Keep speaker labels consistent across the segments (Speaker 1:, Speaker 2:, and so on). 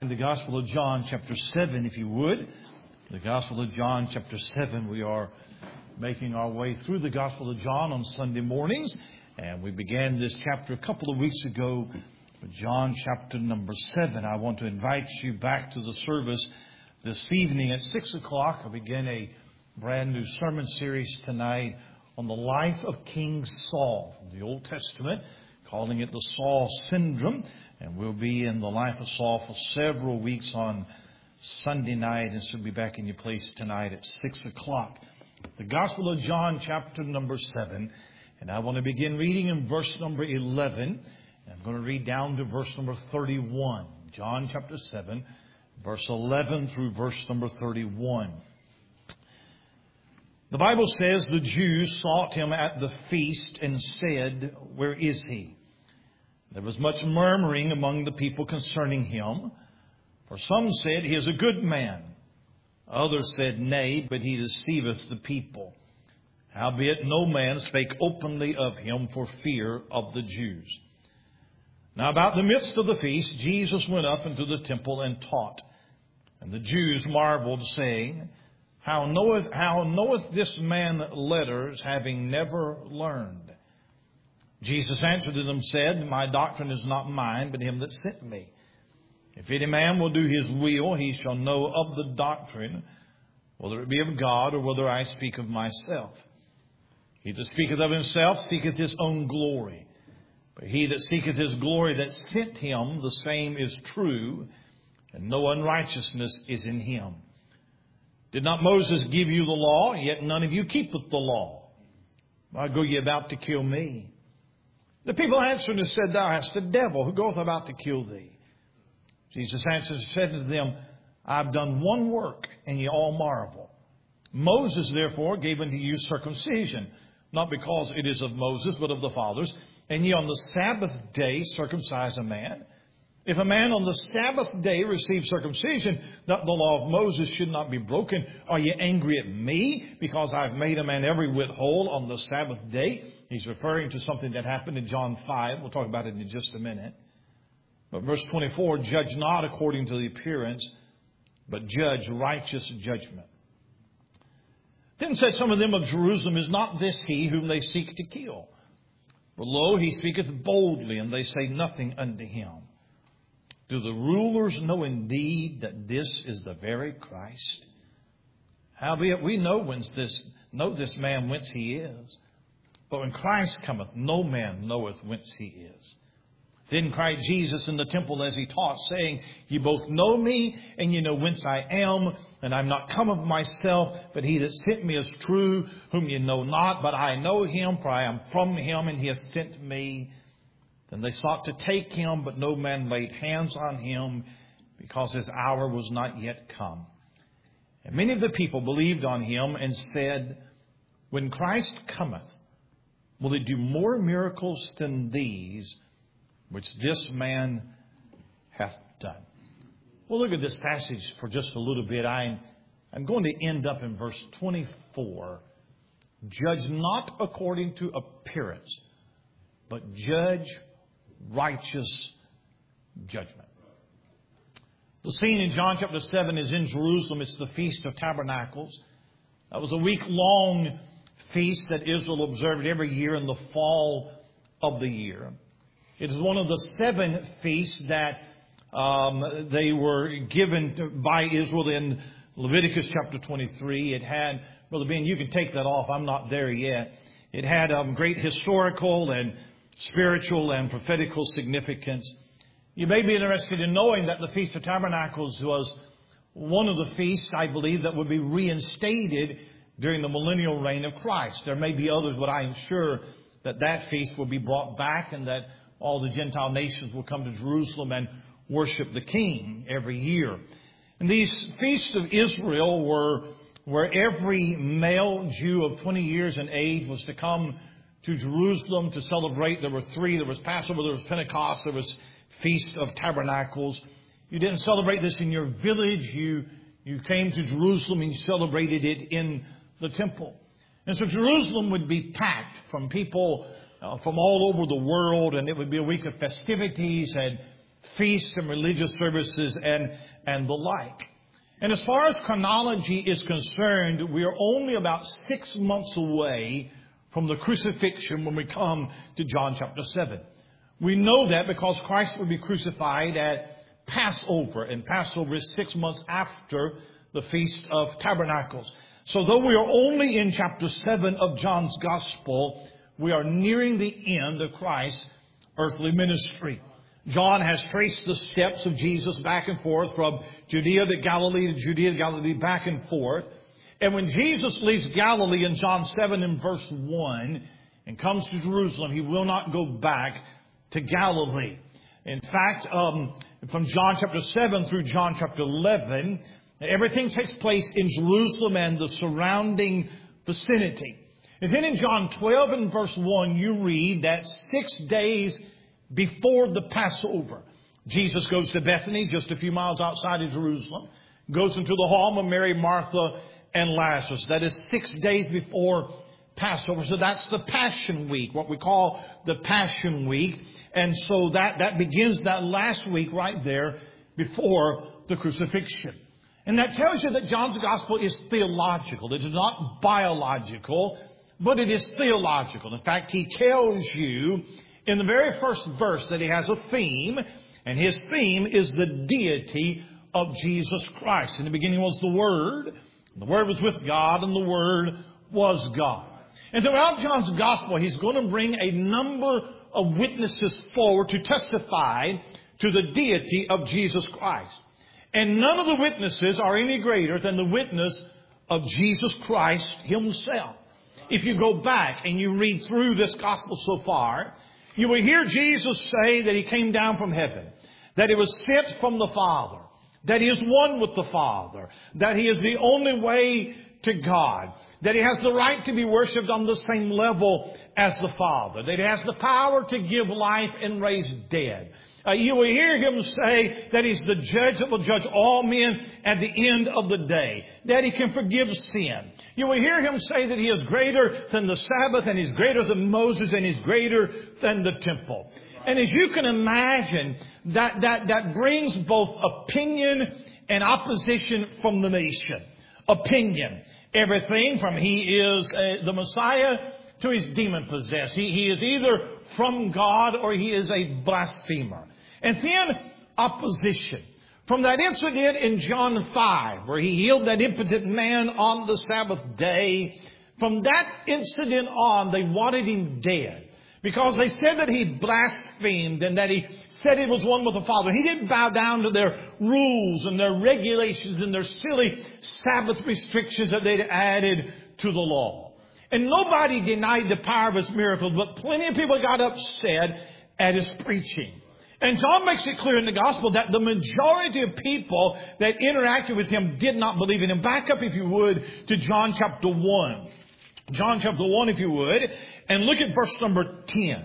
Speaker 1: the Gospel of John chapter 7, if you would. The Gospel of John chapter 7. We are making our way through the Gospel of John on Sunday mornings. And we began this chapter a couple of weeks ago, John chapter number 7. I want to invite you back to the service this evening at 6 o'clock. I begin a brand new sermon series tonight on the life of King Saul from the Old Testament, calling it the Saul Syndrome. And we'll be in the life of Saul for several weeks on Sunday night, and so we'll be back in your place tonight at 6 o'clock. The Gospel of John, chapter number 7. And I want to begin reading in verse number 11. I'm going to read down to verse number 31. John chapter 7, verse 11 through verse number 31. The Bible says, "The Jews sought him at the feast and said, 'Where is he?' There was much murmuring among the people concerning him. For some said, 'He is a good man.' Others said, 'Nay, but he deceiveth the people.' Howbeit no man spake openly of him for fear of the Jews. Now about the midst of the feast, Jesus went up into the temple and taught. And the Jews marveled, saying, How knoweth this man letters, having never learned? Jesus answered them, said, My doctrine is not mine, but him that sent me. If any man will do his will, he shall know of the doctrine, whether it be of God, or whether I speak of myself. He that speaketh of himself seeketh his own glory. But he that seeketh his glory that sent him, the same is true, and no unrighteousness is in him. Did not Moses give you the law? Yet none of you keepeth the law. Why go ye about to kill me? The people answered and said, Thou hast a devil, who goeth about to kill thee? Jesus answered and said to them, I have done one work, and ye all marvel. Moses therefore gave unto you circumcision, not because it is of Moses, but of the fathers. And ye on the Sabbath day circumcise a man. If a man on the Sabbath day receive circumcision, that the law of Moses should not be broken, are ye angry at me, because I have made a man every whit whole on the Sabbath day? He's referring to something that happened in John 5. We'll talk about it in just a minute. But verse 24, judge not according to the appearance, but judge righteous judgment. Then said some of them of Jerusalem, Is not this he whom they seek to kill? But lo, he speaketh boldly, and they say nothing unto him. Do the rulers know indeed that this is the very Christ? Howbeit we know this man whence he is. But when Christ cometh, no man knoweth whence he is. Then cried Jesus in the temple as he taught, saying, Ye both know me, and ye know whence I am, and I am not come of myself, but he that sent me is true, whom ye know not, but I know him, for I am from him, and he hath sent me. Then they sought to take him, but no man laid hands on him, because his hour was not yet come. And many of the people believed on him, and said, When Christ cometh, will he do more miracles than these, which this man hath done? Well, look at this passage for just a little bit. I'm going to end up in verse 24. Judge not according to appearance, but judge righteous judgment. The scene in John chapter 7 is in Jerusalem. It's the Feast of Tabernacles. That was a week-long feast that Israel observed every year in the fall of the year. It is one of the 7 feasts that they were given by Israel in Leviticus chapter 23. It had, Brother Ben, you can take that off. I'm not there yet. It had great historical and spiritual and prophetical significance. You may be interested in knowing that the Feast of Tabernacles was one of the feasts, I believe, that would be reinstated during the millennial reign of Christ. There may be others, but I am sure that feast will be brought back, and that all the Gentile nations will come to Jerusalem and worship the King every year. And these feasts of Israel were where every male Jew of 20 years in age was to come to Jerusalem to celebrate. There were 3. There was Passover, there was Pentecost, there was Feast of Tabernacles. You didn't celebrate this in your village. You came to Jerusalem and you celebrated it in the temple. And so Jerusalem would be packed from people from all over the world, and it would be a week of festivities, and feasts and religious services and the like. And as far as chronology is concerned, we are only about 6 months away from the crucifixion when we come to John chapter 7. We know that because Christ will be crucified at Passover, and Passover is 6 months after the Feast of Tabernacles. So though we are only in chapter 7 of John's Gospel, we are nearing the end of Christ's earthly ministry. John has traced the steps of Jesus back and forth from Judea to Galilee to Judea to Galilee, back and forth. And when Jesus leaves Galilee in John 7 and verse 1 and comes to Jerusalem, he will not go back to Galilee. In fact, from John chapter 7 through John chapter 11, everything takes place in Jerusalem and the surrounding vicinity. And then in John 12 and verse 1, you read that 6 days before the Passover, Jesus goes to Bethany, just a few miles outside of Jerusalem, goes into the home of Mary, Martha, and Lazarus. That is 6 days before Passover. So that's the Passion Week, what we call the Passion Week. And so that begins that last week right there before the crucifixion. And that tells you that John's Gospel is theological. It is not biological, but it is theological. In fact, he tells you in the very first verse that he has a theme, and his theme is the deity of Jesus Christ. In the beginning was the Word. The Word was with God, and the Word was God. And throughout John's Gospel, he's going to bring a number of witnesses forward to testify to the deity of Jesus Christ. And none of the witnesses are any greater than the witness of Jesus Christ himself. If you go back and you read through this Gospel so far, you will hear Jesus say that he came down from heaven, that he was sent from the Father, that he is one with the Father, that he is the only way to God, that he has the right to be worshipped on the same level as the Father, that he has the power to give life and raise dead. You will hear him say that he's the judge that will judge all men at the end of the day, that he can forgive sin. You will hear him say that he is greater than the Sabbath, and he's greater than Moses, and he's greater than the temple. And as you can imagine, that brings both opinion and opposition from the nation. Opinion. Everything from he is the Messiah to he's demon-possessed. He is either from God or he is a blasphemer. And then opposition. From that incident in John 5, where he healed that impotent man on the Sabbath day, from that incident on, they wanted him dead. Because they said that he blasphemed and that he said he was one with the Father. He didn't bow down to their rules and their regulations and their silly Sabbath restrictions that they'd added to the law. And nobody denied the power of his miracles, but plenty of people got upset at his preaching. And John makes it clear in the Gospel that the majority of people that interacted with him did not believe in him. Back up, if you would, to John chapter 1. John chapter 1, if you would, and look at verse number 10.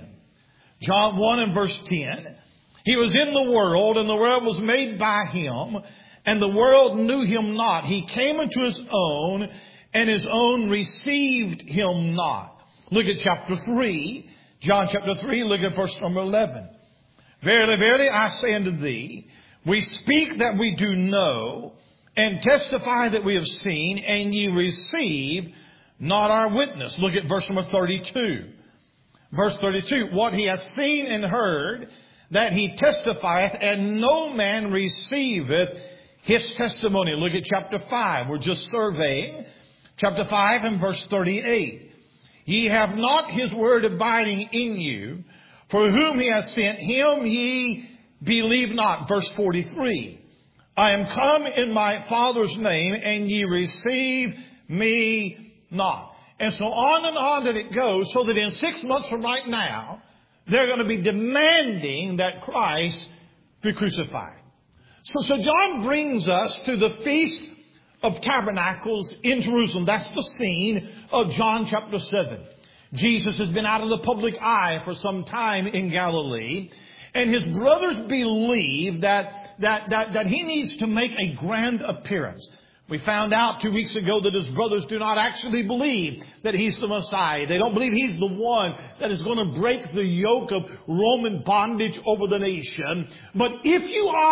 Speaker 1: John 1 and verse 10. He was in the world, and the world was made by him, and the world knew him not. He came into his own, and his own received him not. Look at chapter 3. John chapter 3, look at verse number 11. Verily, verily, I say unto thee, we speak that we do know, and testify that we have seen, and ye receive not our witness. Look at verse number 32. Verse 32, what he hath seen and heard, that he testifieth, and no man receiveth his testimony. Look at chapter 5. We're just surveying. Chapter 5 and verse 38. Ye have not his word abiding in you, for whom he hath sent, him ye believe not. Verse 43. I am come in my Father's name, and ye receive me not. And so on that it goes, so that in 6 months from right now, they're going to be demanding that Christ be crucified. So John brings us to the Feast of Tabernacles in Jerusalem. That's the scene of John chapter 7. Jesus has been out of the public eye for some time in Galilee, and his brothers believe that he needs to make a grand appearance. We found out 2 weeks ago that his brothers do not actually believe that he's the Messiah. They don't believe he's the one that is going to break the yoke of Roman bondage over the nation. But if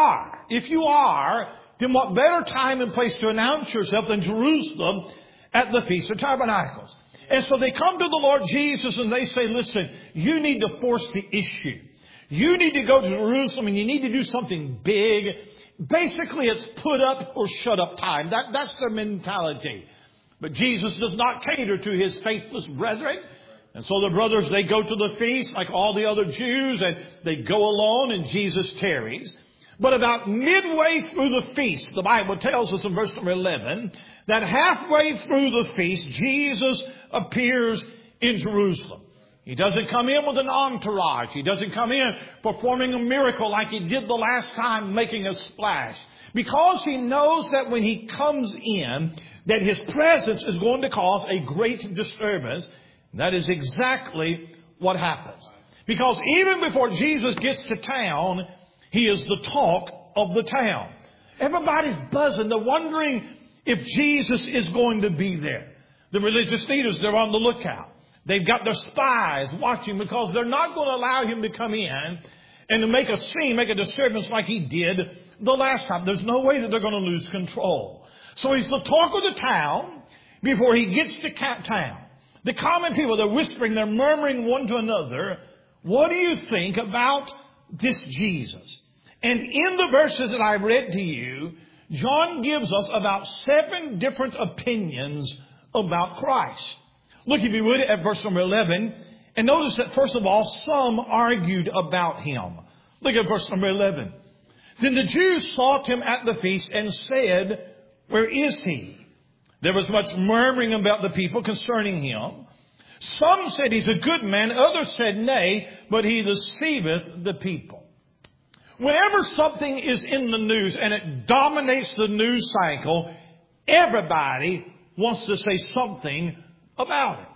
Speaker 1: you are, then what better time and place to announce yourself than Jerusalem at the Feast of Tabernacles? And so they come to the Lord Jesus and they say, listen, you need to force the issue. You need to go to Jerusalem and you need to do something big. Basically, it's put up or shut up time. That's their mentality. But Jesus does not cater to his faithless brethren. And so the brothers, they go to the feast like all the other Jews, and they go alone, and Jesus tarries. But about midway through the feast, the Bible tells us in verse number 11, that halfway through the feast, Jesus appears in Jerusalem. He doesn't come in with an entourage. He doesn't come in performing a miracle like he did the last time, making a splash. Because he knows that when he comes in, that his presence is going to cause a great disturbance. That is exactly what happens. Because even before Jesus gets to town, he is the talk of the town. Everybody's buzzing. They're wondering if Jesus is going to be there. The religious leaders, they're on the lookout. They've got their spies watching because they're not going to allow him to come in and to make a scene, make a disturbance like he did the last time. There's no way that they're going to lose control. So he's the talk of the town before he gets to town. The common people, they're whispering, they're murmuring one to another. What do you think about this Jesus? And in the verses that I read to you, John gives us about 7 different opinions about Christ. Look, if you would, at verse number 11. And notice that, first of all, some argued about him. Look at verse number 11. Then the Jews sought him at the feast and said, where is he? There was much murmuring about the people concerning him. Some said he's a good man. Others said nay, but he deceiveth the people. Whenever something is in the news and it dominates the news cycle, everybody wants to say something about it.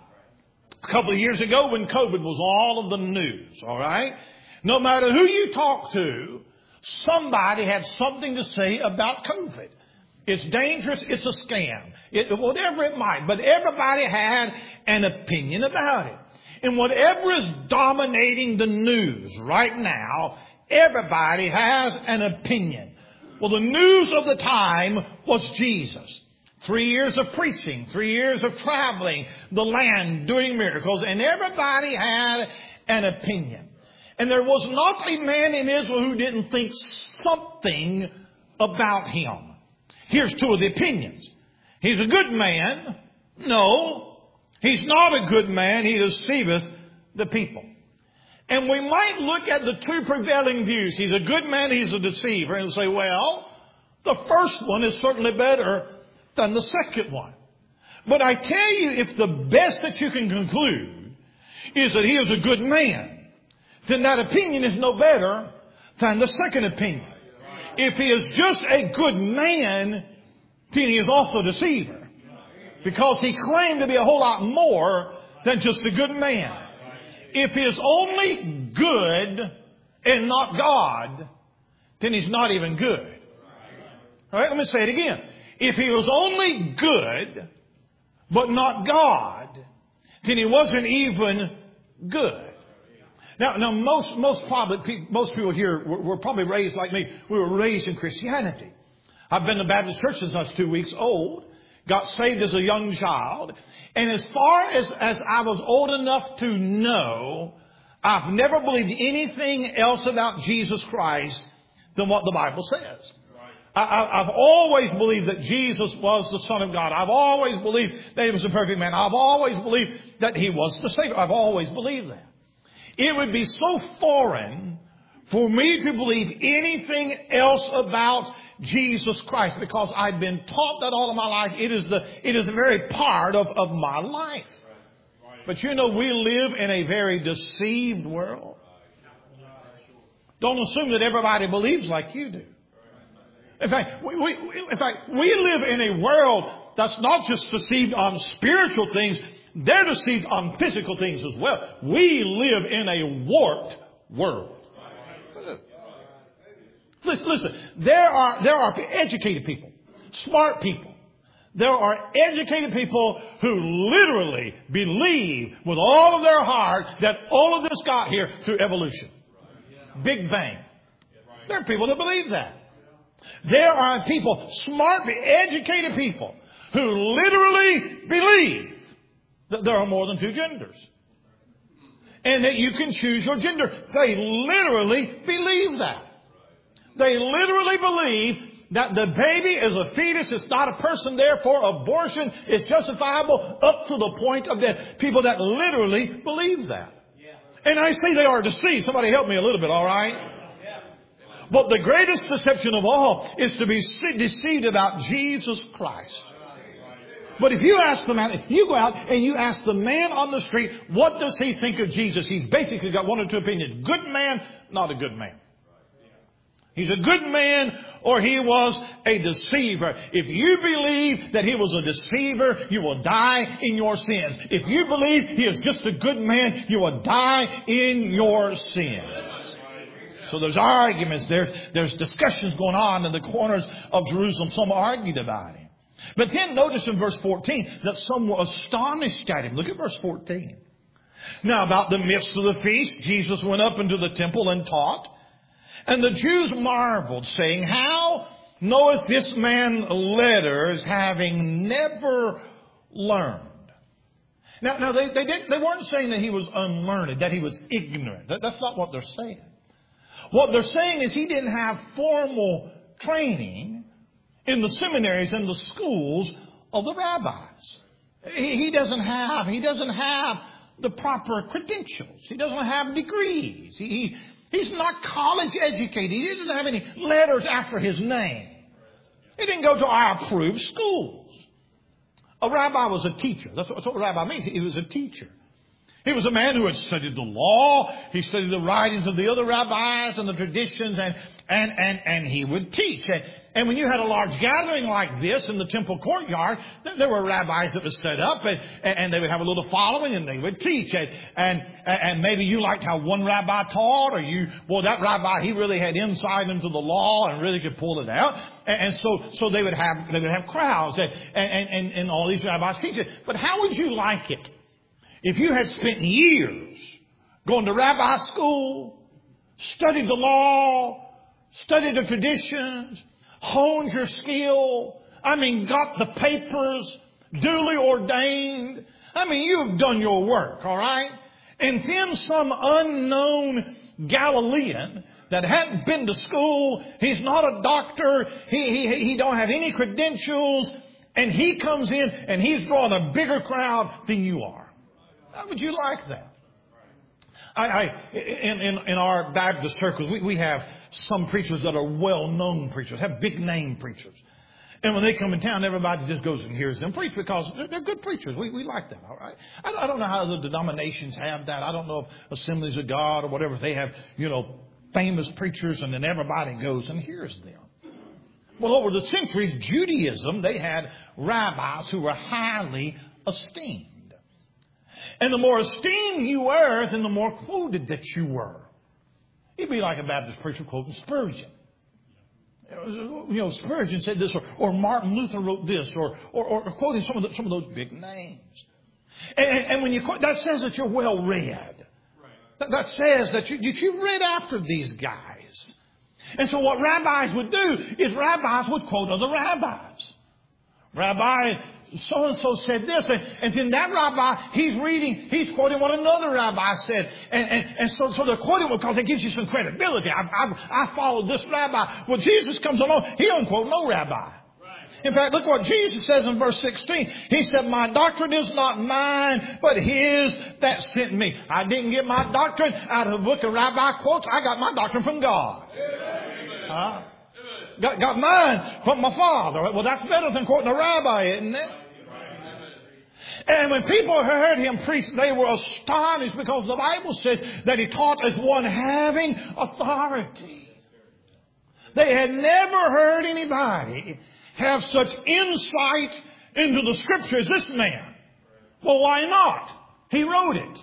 Speaker 1: A couple of years ago when COVID was all of the news, all right? No matter who you talk to, somebody had something to say about COVID. It's dangerous. It's a scam. Whatever it might. But everybody had an opinion about it. And whatever is dominating the news right now, everybody has an opinion. Well, the news of the time was Jesus. 3 years of preaching, 3 years of traveling the land, doing miracles, and everybody had an opinion. And there was not a man in Israel who didn't think something about him. Here's 2 of the opinions. He's a good man. No, he's not a good man. He deceiveth the people. And we might look at the 2 prevailing views. He's a good man, he's a deceiver, and say, well, the first one is certainly better than the second one. But I tell you, if the best that you can conclude is that he is a good man, then that opinion is no better than the second opinion. If he is just a good man, then he is also a deceiver. Because he claimed to be a whole lot more than just a good man. If he is only good and not God, then he's not even good. All right, let me say it again. If he was only good, but not God, then he wasn't even good. Now, most people here were probably raised like me. We were raised in Christianity. I've been to Baptist church since I was 2 weeks old. Got saved as a young child. And as far as I was old enough to know, I've never believed anything else about Jesus Christ than what the Bible says. I've always believed that Jesus was the Son of God. I've always believed that he was a perfect man. I've always believed that he was the Savior. I've always believed that. It would be so foreign for me to believe anything else about Jesus Christ because I've been taught that all of my life. It is a very part of my life. But you know, we live in a very deceived world. Don't assume that everybody believes like you do. In fact, we live in a world that's not just deceived on spiritual things, they're deceived on physical things as well. We live in a warped world. Listen, there are educated people, smart people, There are educated people who literally believe with all of their heart that all of this got here through evolution. Big Bang. There are people that believe that. There are people, smart, educated people, who literally believe that there are more than two genders. And that you can choose your gender. They literally believe that. They literally believe that the baby is a fetus. It's not a person. Therefore, abortion is justifiable up to the point of death. People that literally believe that. And I say they are deceived. Somebody help me a little bit, all right? But the greatest deception of all is to be deceived about Jesus Christ. But if you ask the man, if you go out and you ask the man on the street, what does he think of Jesus? He's basically got one or two opinions. Good man, not a good man. He's a good man or he was a deceiver. If you believe that he was a deceiver, you will die in your sins. If you believe he is just a good man, you will die in your sins. So there's arguments, there's discussions going on in the corners of Jerusalem. Some argued about him. But then notice in verse 14 that some were astonished at him. Look at verse 14. Now about the midst of the feast, Jesus went up into the temple and taught. And the Jews marveled, saying, How knoweth this man letters, having never learned? Now they weren't saying that he was unlearned, that he was ignorant. That's not what they're saying. What they're saying is he didn't have formal training in the seminaries and the schools of the rabbis. He doesn't have the proper credentials. He doesn't have degrees. He's not college educated. He doesn't have any letters after his name. He didn't go to our approved schools. A rabbi was a teacher. That's what a rabbi means. He was a teacher. He was a man who had studied the law. He studied the writings of the other rabbis and the traditions, and he would teach. And when you had a large gathering like this in the temple courtyard, there were rabbis that would set up, and they would have a little following, and they would teach. And maybe you liked how one rabbi taught, or that rabbi, he really had insight into the law and really could pull it out. And so they would have crowds, and all these rabbis teach it. But how would you like it if you had spent years going to rabbi school, studied the law, studied the traditions, honed your skill, got the papers, duly ordained. You've done your work, all right? And then some unknown Galilean that hadn't been to school, he's not a doctor, he don't have any credentials, and he comes in and he's drawing a bigger crowd than you are. How would you like that? In our Baptist circles, we have some preachers that are well-known preachers, have big-name preachers. And when they come in town, everybody just goes and hears them preach because they're good preachers. We like that, all right? I don't know how the denominations have that. I don't know if Assemblies of God or whatever, if they have, famous preachers and then everybody goes and hears them. Well, over the centuries, Judaism, they had rabbis who were highly esteemed. And the more esteemed you were, then the more quoted that you were. It'd be like a Baptist preacher quoting Spurgeon. Spurgeon said this, or Martin Luther wrote this, or quoting some of those big names. And when you quote, that says that you're well read. That says that you've read after these guys. And so what rabbis would do is rabbis would quote other rabbis. Rabbi so-and-so said this, and then that rabbi, he's quoting what another rabbi said. And so they're quoting because it gives you some credibility. I followed this rabbi. Well, Jesus comes along, he don't quote no rabbi. In fact, look what Jesus says in verse 16. He said, My doctrine is not mine, but his that sent me. I didn't get my doctrine out of a book of rabbi quotes. I got my doctrine from God. Got mine from my Father. Well, that's better than quoting a rabbi, isn't it? And when people heard him preach, they were astonished because the Bible says that he taught as one having authority. They had never heard anybody have such insight into the Scripture as this man. Well, why not? He wrote it.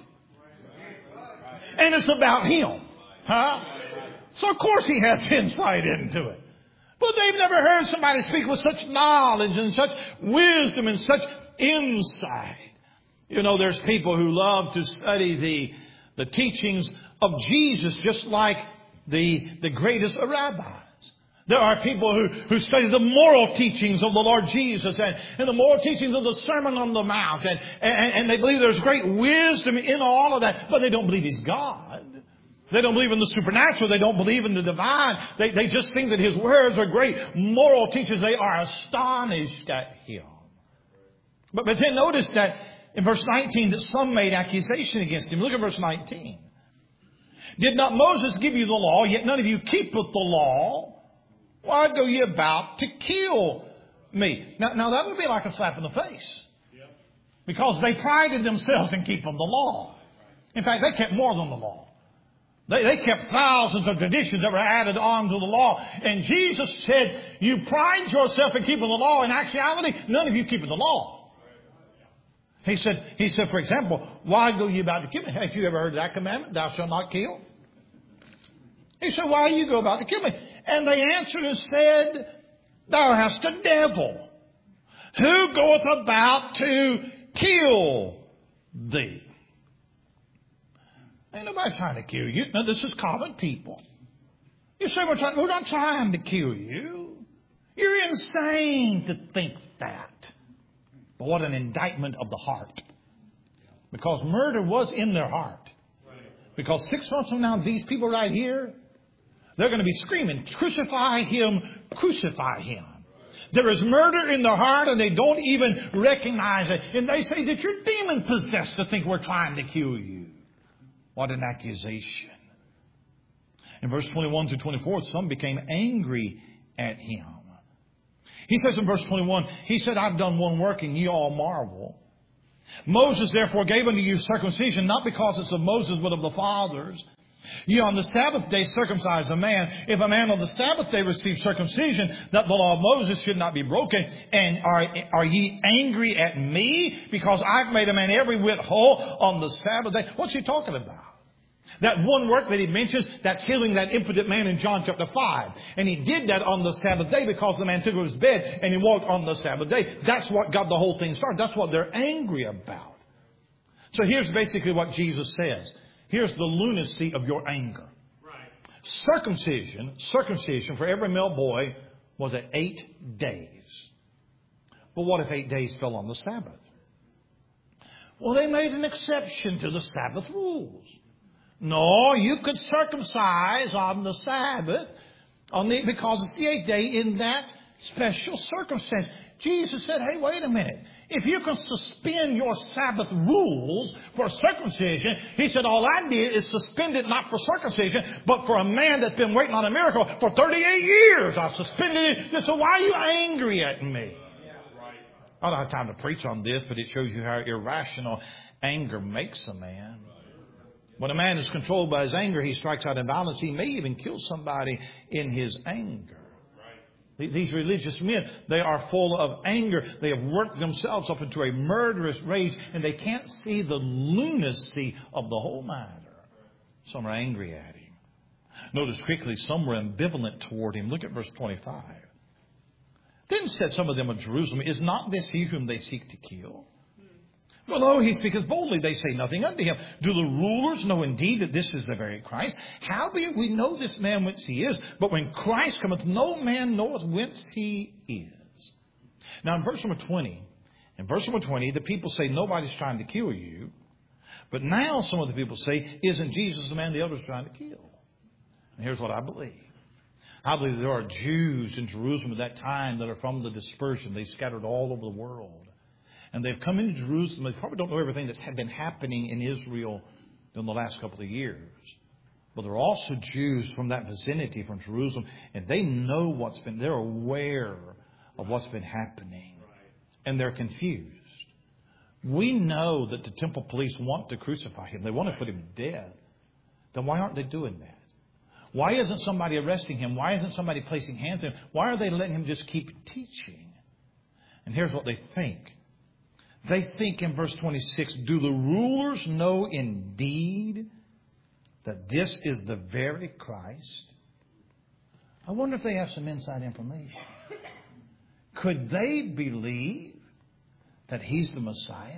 Speaker 1: And it's about him. So of course he has insight into it. But they've never heard somebody speak with such knowledge and such wisdom and such insight. You know, there's people who love to study the teachings of Jesus just like the greatest of rabbis. There are people who study the moral teachings of the Lord Jesus and the moral teachings of the Sermon on the Mount. And they believe there's great wisdom in all of that. But they don't believe He's God. They don't believe in the supernatural. They don't believe in the divine. They just think that His words are great moral teachers. They are astonished at Him. But then notice that in verse 19 that some made accusation against Him. Look at verse 19. Did not Moses give you the law, yet none of you keepeth the law? Why go ye about to kill me? Now that would be like a slap in the face. Because they prided themselves in keeping the law. In fact, they kept more than the law. They kept thousands of traditions that were added on to the law. And Jesus said, you pride yourself in keeping the law. In actuality, none of you keep the law. He said, for example, why go you about to kill me? Have you ever heard that commandment? Thou shalt not kill. He said, why do you go about to kill me? And they answered and said, thou hast a devil. Who goeth about to kill thee? Ain't nobody trying to kill you. Now, this is common people. You say, we're not trying to kill you. You're insane to think that. But what an indictment of the heart. Because murder was in their heart. Because 6 months from now, these people right here, they're going to be screaming, crucify Him, crucify Him. There is murder in their heart and they don't even recognize it. And they say that you're demon possessed to think we're trying to kill you. What an accusation. In verse 21 to 24, some became angry at Him. He says in verse 21, He said, I've done one work and ye all marvel. Moses therefore gave unto you circumcision, not because it's of Moses, but of the fathers. Ye on the Sabbath day circumcise a man. If a man on the Sabbath day receive circumcision, that the law of Moses should not be broken. And are ye angry at me because I've made a man every whit whole on the Sabbath day? What's He talking about? That one work that He mentions, that's healing that impotent man in John chapter 5. And He did that on the Sabbath day because the man took his bed and he walked on the Sabbath day. That's what got the whole thing started. That's what they're angry about. So here's basically what Jesus says. Here's the lunacy of your anger. Circumcision for every male boy was at 8 days. But what if 8 days fell on the Sabbath? Well, they made an exception to the Sabbath rules. No, you could circumcise on the Sabbath because it's the 8th day in that special circumstance. Jesus said, hey, wait a minute. If you can suspend your Sabbath rules for circumcision, He said, all I did is suspend it not for circumcision, but for a man that's been waiting on a miracle for 38 years. I suspended it. So why are you angry at me? I don't have time to preach on this, but it shows you how irrational anger makes a man. When a man is controlled by his anger, he strikes out in violence. He may even kill somebody in his anger. These religious men, they are full of anger. They have worked themselves up into a murderous rage, and they can't see the lunacy of the whole matter. Some are angry at Him. Notice quickly, some were ambivalent toward Him. Look at verse 25. Then said some of them of Jerusalem, is not this He whom they seek to kill? Well, lo, He speaketh boldly. They say nothing unto Him. Do the rulers know indeed that this is the very Christ? Howbeit we know this man whence He is. But when Christ cometh, no man knoweth whence He is. Now in verse number 20, the people say nobody's trying to kill you. But now some of the people say, isn't Jesus the man the others trying to kill? And here's what I believe. I believe there are Jews in Jerusalem at that time that are from the dispersion. They scattered all over the world. And they've come into Jerusalem. They probably don't know everything that's been happening in Israel in the last couple of years. But there are also Jews from that vicinity, from Jerusalem. And they know they're aware of what's been happening. And they're confused. We know that the temple police want to crucify Him. They want to put Him to death. Then why aren't they doing that? Why isn't somebody arresting Him? Why isn't somebody placing hands on Him? Why are they letting Him just keep teaching? And here's what they think. They think in verse 26, do the rulers know indeed that this is the very Christ? I wonder if they have some inside information. Could they believe that He's the Messiah?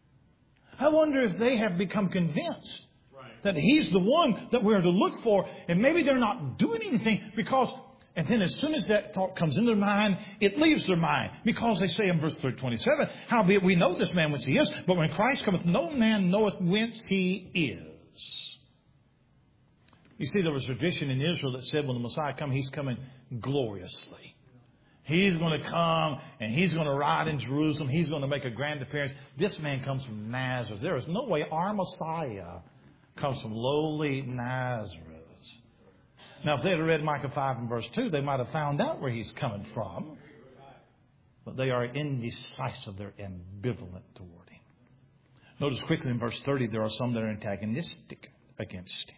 Speaker 1: I wonder if they have become convinced that He's the one that we're to look for. And maybe they're not doing anything because... And then as soon as that thought comes into their mind, it leaves their mind. Because they say in verse 27, howbeit we know this man whence he is, but when Christ cometh, no man knoweth whence he is. You see, there was a tradition in Israel that said when the Messiah comes, He's coming gloriously. He's going to come and He's going to ride in Jerusalem. He's going to make a grand appearance. This man comes from Nazareth. There is no way our Messiah comes from lowly Nazareth. Now, if they had read Micah 5 and verse 2, they might have found out where He's coming from. But they are indecisive. They're ambivalent toward Him. Notice quickly in verse 30, there are some that are antagonistic against Him.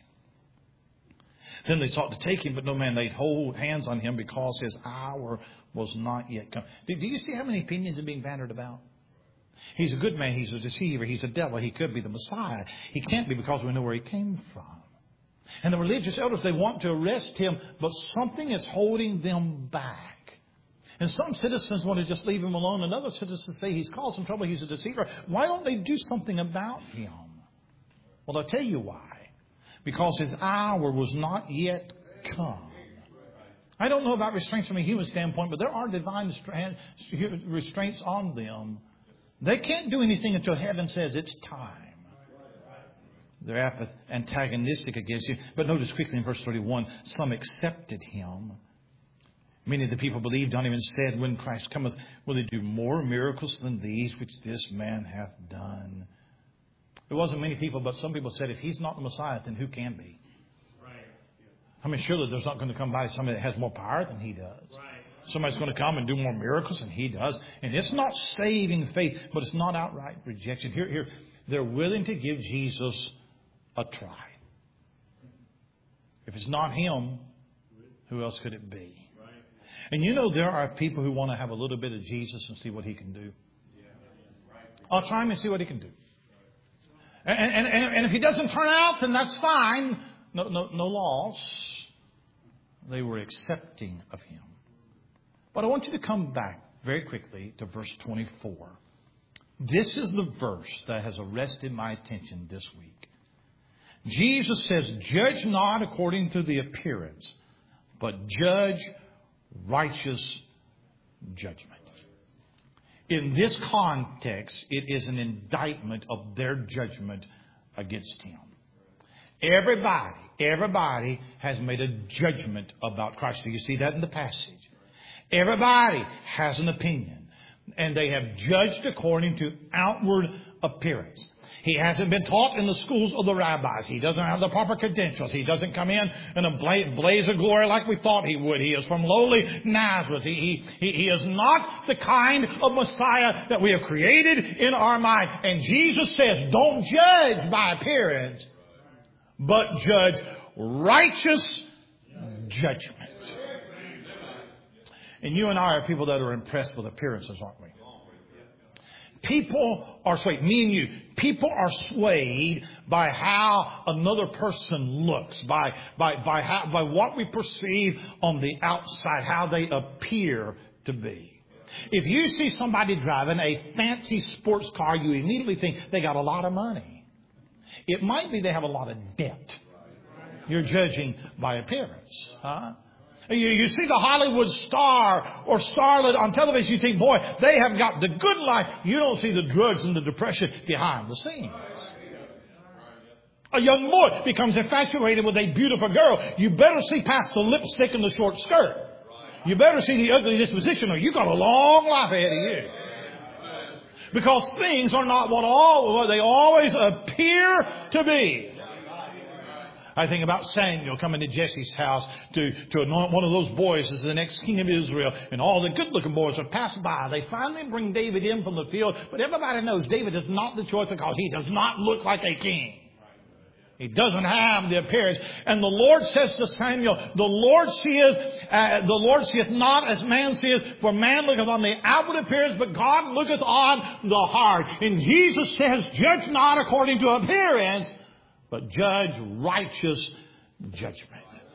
Speaker 1: Then they sought to take Him, but no man laid hold hands on Him because His hour was not yet come. Do you see how many opinions are being bantered about? He's a good man. He's a deceiver. He's a devil. He could be the Messiah. He can't be because we know where He came from. And the religious elders, they want to arrest Him, but something is holding them back. And some citizens want to just leave Him alone. And other citizens say He's caused some trouble. He's a deceiver. Why don't they do something about Him? Well, I'll tell you why. Because His hour was not yet come. I don't know about restraints from a human standpoint, but there are divine restraints on them. They can't do anything until heaven says it's time. They're antagonistic against Him. But notice quickly in verse 31, some accepted Him. Many of the people believed on Him and said, when Christ cometh, will He do more miracles than these which this man hath done? There wasn't many people, but some people said, if He's not the Messiah, then who can be? I mean, surely there's not going to come by somebody that has more power than He does. Somebody's going to come and do more miracles than He does. And it's not saving faith, but it's not outright rejection. Here, they're willing to give Jesus a try. If it's not Him, who else could it be? And you know there are people who want to have a little bit of Jesus and see what He can do. I'll try Him and see what He can do. And if He doesn't turn out, then that's fine. No loss. They were accepting of Him. But I want you to come back very quickly to verse 24. This is the verse that has arrested my attention this week. Jesus says, judge not according to the appearance, but judge righteous judgment. In this context, it is an indictment of their judgment against Him. Everybody has made a judgment about Christ. Do you see that in the passage? Everybody has an opinion. And they have judged according to outward appearance. He hasn't been taught in the schools of the rabbis. He doesn't have the proper credentials. He doesn't come in a blaze of glory like we thought he would. He is from lowly Nazareth. He is not the kind of Messiah that we have created in our mind. And Jesus says, don't judge by appearance, but judge righteous judgment. And you and I are people that are impressed with appearances, aren't we? People are swayed, me and you. People are swayed by how another person looks, by what we perceive on the outside, how they appear to be. If you see somebody driving a fancy sports car, you immediately think they got a lot of money. It might be they have a lot of debt. You're judging by appearance, huh? You see the Hollywood star or starlet on television, you think, boy, they have got the good life. You don't see the drugs and the depression behind the scenes. A young boy becomes infatuated with a beautiful girl. You better see past the lipstick and the short skirt. You better see the ugly disposition or you got a long life ahead of you. Because things are not what they always appear to be. I think about Samuel coming to Jesse's house to anoint one of those boys as the next king of Israel. And all the good-looking boys are passed by. They finally bring David in from the field. But everybody knows David is not the choice because he does not look like a king. He doesn't have the appearance. And the Lord says to Samuel, the Lord seeth not as man seeth, for man looketh on the outward appearance, but God looketh on the heart. And Jesus says, judge not according to appearance, but judge righteous judgment.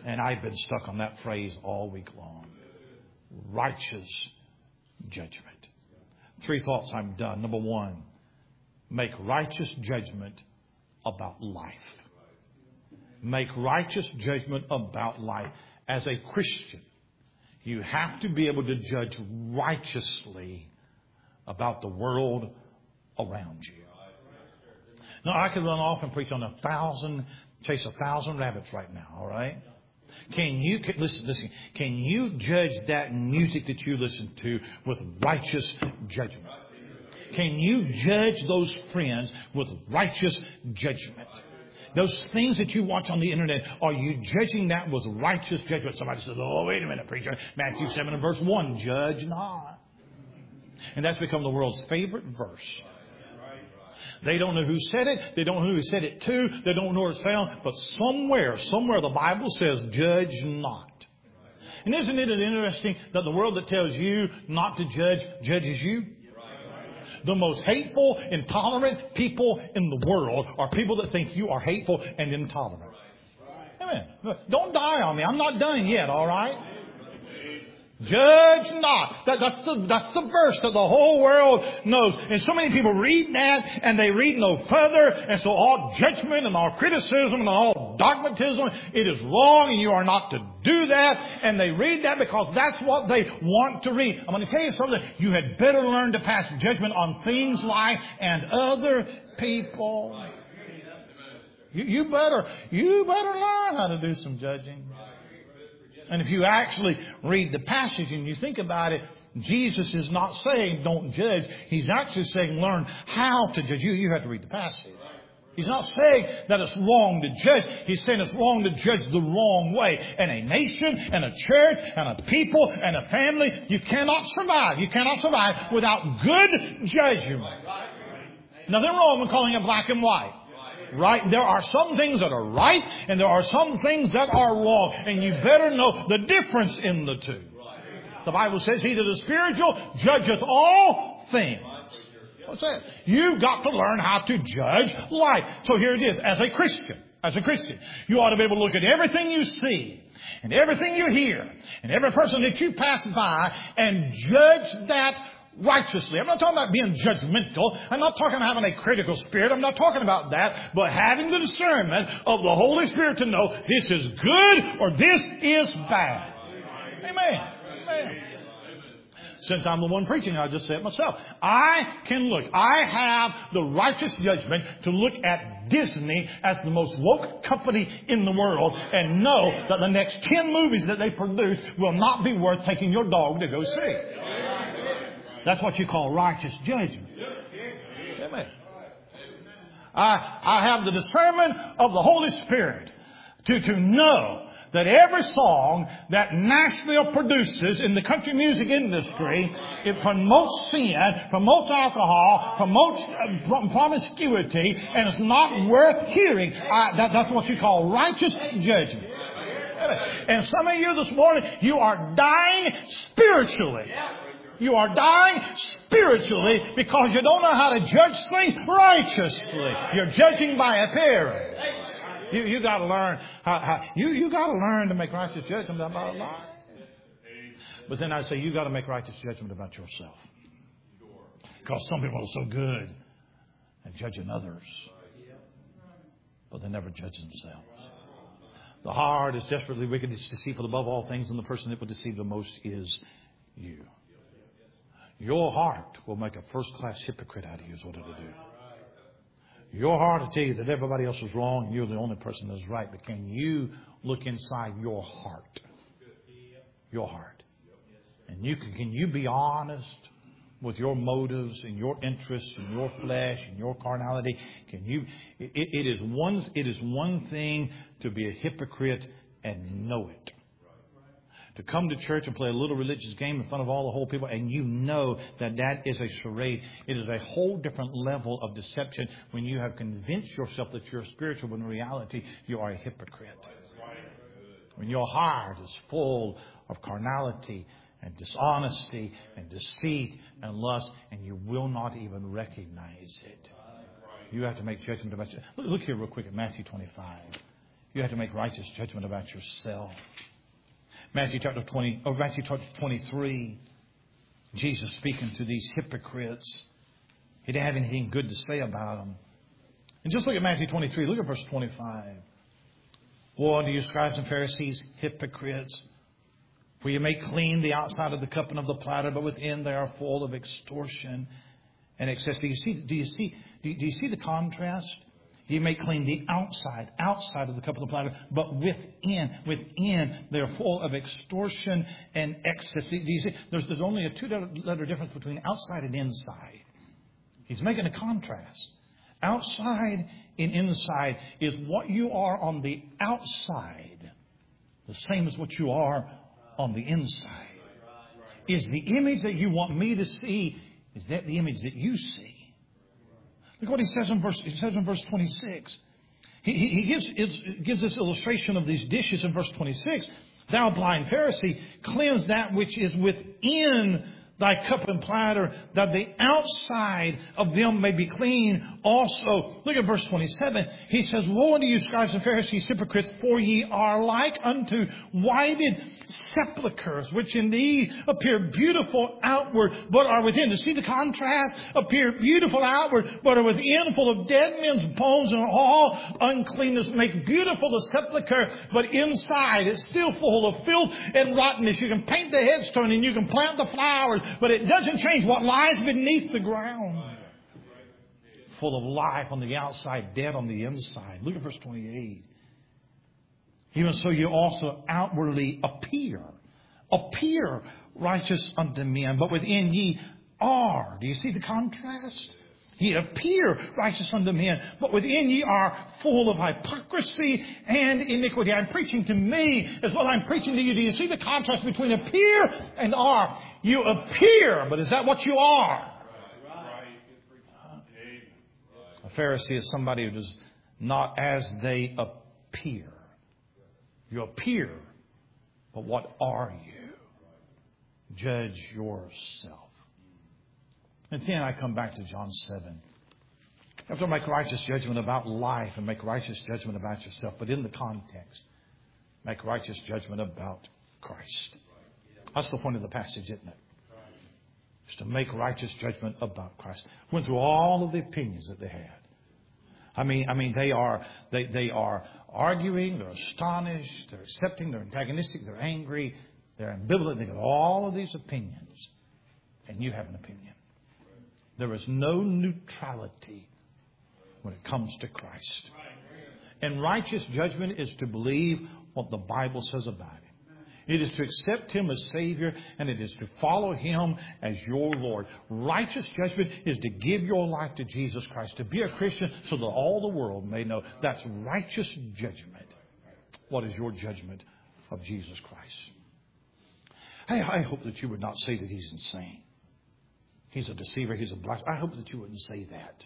Speaker 1: And I've been stuck on that phrase all week long. Righteous judgment. 3 thoughts, I'm done. Number 1, make righteous judgment about life. Make righteous judgment about life. As a Christian, you have to be able to judge righteously about the world around you. Now, I could run off and preach on chase 1,000 rabbits right now, all right? Listen, can you judge that music that you listen to with righteous judgment? Can you judge those friends with righteous judgment? Those things that you watch on the internet, are you judging that with righteous judgment? Somebody says, oh, wait a minute, preacher. Matthew 7 and verse 1, judge not. And that's become the world's favorite verse. They don't know who said it. They don't know who said it to. They don't know where it's found. But somewhere the Bible says, judge not. And isn't it interesting that the world that tells you not to judge, judges you? The most hateful, intolerant people in the world are people that think you are hateful and intolerant. Amen. Don't die on me. I'm not done yet, all right? Judge not. That's the verse that the whole world knows. And so many people read that and they read no further. And so all judgment and all criticism and all dogmatism, it is wrong and you are not to do that. And they read that because that's what they want to read. I'm going to tell you something. You had better learn to pass judgment on things, life, and other people. You better learn how to do some judging. And if you actually read the passage and you think about it, Jesus is not saying don't judge. He's actually saying learn how to judge. You have to read the passage. He's not saying that it's wrong to judge. He's saying it's wrong to judge the wrong way. And a nation and a church and a people and a family, you cannot survive. You cannot survive without good judgment. Nothing wrong with calling it black and white. Right? There are some things that are right and there are some things that are wrong. And you better know the difference in the two. The Bible says, he that is spiritual judgeth all things. What's that? You've got to learn how to judge life. So here it is. As a Christian, you ought to be able to look at everything you see and everything you hear and every person that you pass by and judge that righteously. I'm not talking about being judgmental. I'm not talking about having a critical spirit. I'm not talking about that. But having the discernment of the Holy Spirit to know this is good or this is bad. Amen. Amen. Since I'm the one preaching, I'll just say it myself. I have the righteous judgment to look at Disney as the most woke company in the world and know that the next 10 movies that they produce will not be worth taking your dog to go see. That's what you call righteous judgment. Amen. I have the discernment of the Holy Spirit to know that every song that Nashville produces in the country music industry, it promotes sin, promotes alcohol, promotes promiscuity, and it's not worth hearing. That's what you call righteous judgment. And some of you this morning, you are dying spiritually. You are dying spiritually because you don't know how to judge things righteously. You're judging by appearance. You got to learn you got to learn to make righteous judgment about life. But then I say you got to make righteous judgment about yourself. Because some people are so good at judging others, but they never judge themselves. The heart is desperately wicked, it's deceitful above all things, and the person that will deceive the most is you. Your heart will make a first-class hypocrite out of you is what it'll do. Your heart will tell you that everybody else is wrong and you're the only person that's right. But can you look inside your heart? Your heart. And can you be honest with your motives and your interests and your flesh and your carnality? It is one thing to be a hypocrite and know it. To come to church and play a little religious game in front of all the whole people, and you know that is a charade. It is a whole different level of deception when you have convinced yourself that you're spiritual when in reality you are a hypocrite. When your heart is full of carnality and dishonesty and deceit and lust, and you will not even recognize it. You have to make judgment about yourself. Look here real quick at Matthew 25. You have to make righteous judgment about yourself. Matthew chapter 23, Jesus speaking to these hypocrites. He didn't have anything good to say about them. And just look at Matthew 23. Look at verse 25. Woe unto you, scribes and Pharisees, hypocrites! For you make clean the outside of the cup and of the platter, but within they are full of extortion and excess. Do you see the contrast? You make clean the outside of the cup and the platter, but within they're full of extortion and excess. Do you see? There's only a 2-letter difference between outside and inside. He's making a contrast. Outside and inside is what you are on the outside, the same as what you are on the inside. Is the image that you want me to see, is that the image that you see? Look what he says in verse 26. He gives this illustration of these dishes in verse 26. Thou blind Pharisee, cleanse that which is within thy cup and platter, that the outside of them may be clean also. Look at verse 27. He says, Woe unto you, scribes and Pharisees, hypocrites, for ye are like unto whited sepulchres, which indeed appear beautiful outward, but are within. To see the contrast? Appear beautiful outward, but are within, full of dead men's bones and all uncleanness. Make beautiful the sepulchre, but inside it's still full of filth and rottenness. You can paint the headstone and you can plant the flowers, but it doesn't change what lies beneath the ground. Full of life on the outside, dead on the inside. Look at verse 28. Even so you also outwardly appear righteous unto men, but within ye are. Do you see the contrast? Ye appear righteous unto men, but within ye are full of hypocrisy and iniquity. I'm preaching to me as well. I'm preaching to you. Do you see the contrast between appear and are? You appear, but is that what you are? A Pharisee is somebody who does not as they appear. You appear, but what are you? Judge yourself. And then I come back to John 7. You have to make righteous judgment about life and make righteous judgment about yourself. But in the context, make righteous judgment about Christ. That's the point of the passage, isn't it? It's to make righteous judgment about Christ. Went through all of the opinions that they had. I mean, they are arguing, they're astonished, they're accepting, they're antagonistic, they're angry, they're ambivalent. They got all of these opinions, and you have an opinion. There is no neutrality when it comes to Christ. And righteous judgment is to believe what the Bible says about Him. It is to accept Him as Savior, and it is to follow Him as your Lord. Righteous judgment is to give your life to Jesus Christ, to be a Christian so that all the world may know. That's righteous judgment. What is your judgment of Jesus Christ? I hope that you would not say that He's insane. He's a deceiver. He's a blasphemer. I hope that you wouldn't say that.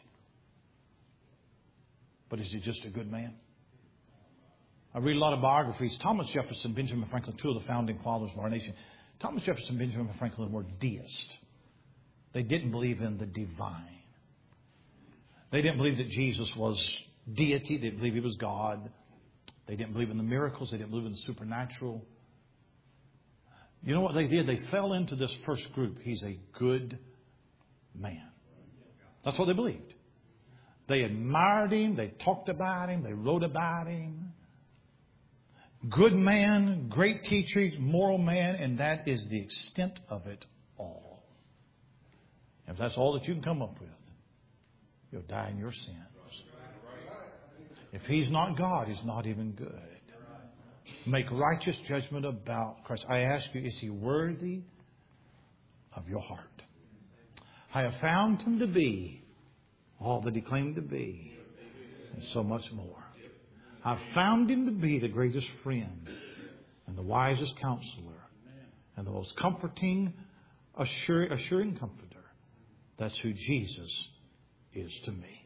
Speaker 1: But is He just a good man? I read a lot of biographies. Thomas Jefferson, Benjamin Franklin, two of the founding fathers of our nation. Thomas Jefferson, Benjamin Franklin were deists. They didn't believe in the divine. They didn't believe that Jesus was deity. They didn't believe He was God. They didn't believe in the miracles. They didn't believe in the supernatural. You know what they did? They fell into this first group. He's a good man. That's what they believed. They admired Him. They talked about Him. They wrote about Him. Good man, great teacher, moral man, and that is the extent of it all. If that's all that you can come up with, you'll die in your sins. If He's not God, He's not even good. Make righteous judgment about Christ. I ask you, is He worthy of your heart? I have found Him to be all that He claimed to be, and so much more. I've found Him to be the greatest friend and the wisest counselor and the most comforting, assuring comforter. That's who Jesus is to me.